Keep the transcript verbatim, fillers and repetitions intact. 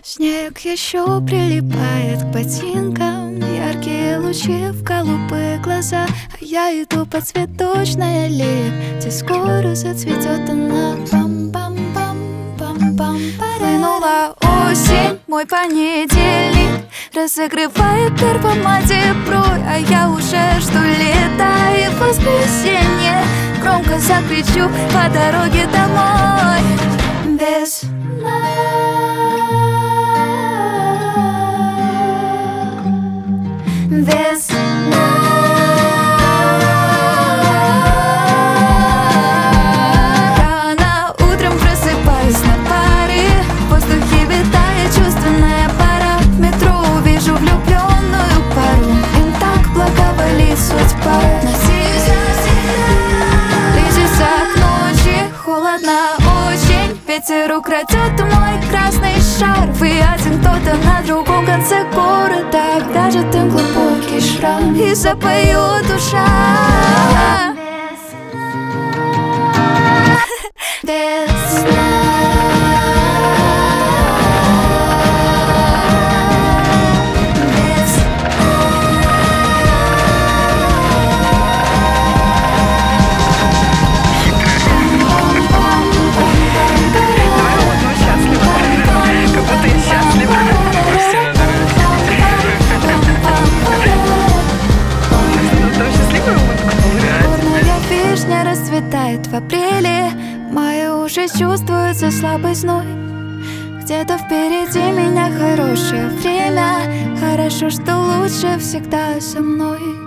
Снег еще прилипает к ботинкам, яркие лучи в голубые глаза. А я иду по цветочной аллее, где скоро зацветет она. Пам-пам-пам-пам-пам. Хлынула осень, мой понедельник разыгрывает первомадеброй, а я уже жду лета и воскресенье. Громко закричу по дороге домой. Весна, весна. Рано утром просыпаюсь на пары, в воздухе витает чувственная пора. В метро увижу влюбленную пару, им так благоволит судьба. Надеюсь навсегда. Близится к ночи, холодно очень, ветер украдет мой красный шарф, и один кто-то на другом конце города обвяжет им глубокий шрам и запоет душа. Весна. Расцветает в апреле, мая уже чувствуется слабый зной. Где-то впереди меня хорошее время, хорошо, что лучше всегда со мной.